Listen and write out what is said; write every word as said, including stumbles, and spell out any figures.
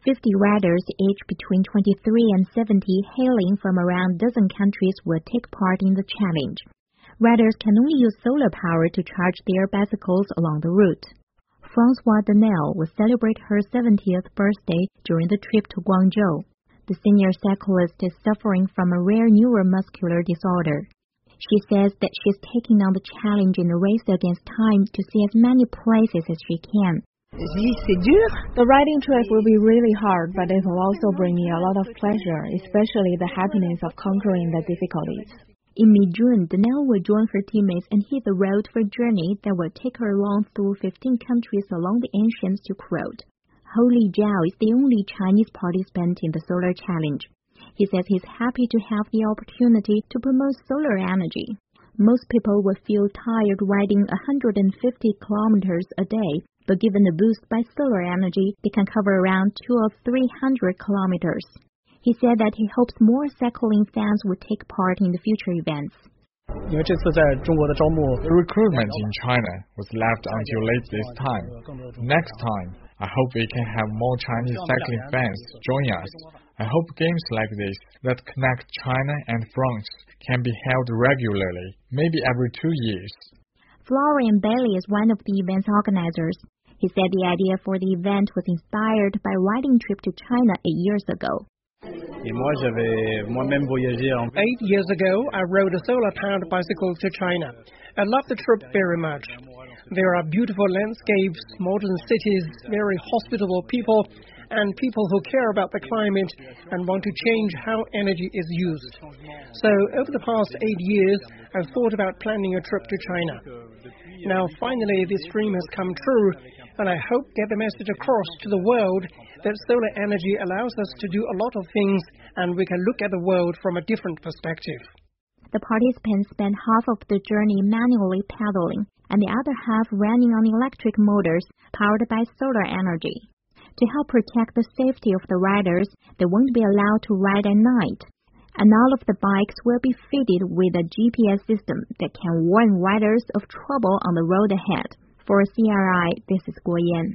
fifty riders, aged between twenty-three and seventy, hailing from around a dozen countries, will take part in the challenge. Riders can only use solar power to charge their bicycles along the route. Françoise Daniel will celebrate her seventieth birthday during the trip to Guangzhou. The senior cyclist is suffering from a rare neuromuscular disorder. She says that she's taking on the challenge in a race against time to see as many places as she can. The riding trip will be really hard, but it will also bring me a lot of pleasure, especially the happiness of conquering the difficulties. In mid-June, Danielle will join her teammates and hit the road for a journey that will take her along through fifteen countries along the ancient Silk Road. Hou Lijiao is the only Chinese participant in the solar challenge. He says he's happy to have the opportunity to promote solar energy. Most people will feel tired riding one hundred fifty kilometers a day, but given a boost by solar energy, they can cover around two or three hundred kilometers. He said that he hopes more cycling fans will take part in the future events. The recruitment in China was left until late this time. Next time, I hope we can have more Chinese cycling fans join us. I hope games like this that connect China and France can be held regularly, maybe every two years. Florian Bailey is one of the event's organizers. He said the idea for the event was inspired by a riding trip to China eight years ago. Eight years ago, I rode a solar-powered bicycle to China. I loved the trip very much. There are beautiful landscapes, modern cities, very hospitable people, and people who care about the climate and want to change how energy is used. So, over the past eight years, I've thought about planning a trip to China. Now, finally, this dream has come true, and I hope get the message across to the world that solar energy allows us to do a lot of things, and we can look at the world from a different perspective. The participants spent half of the journey manually pedaling, and the other half running on electric motors powered by solar energy. To help protect the safety of the riders, they won't be allowed to ride at night. And all of the bikes will be fitted with a G P S system that can warn riders of trouble on the road ahead. For C R I, this is Guo Yan.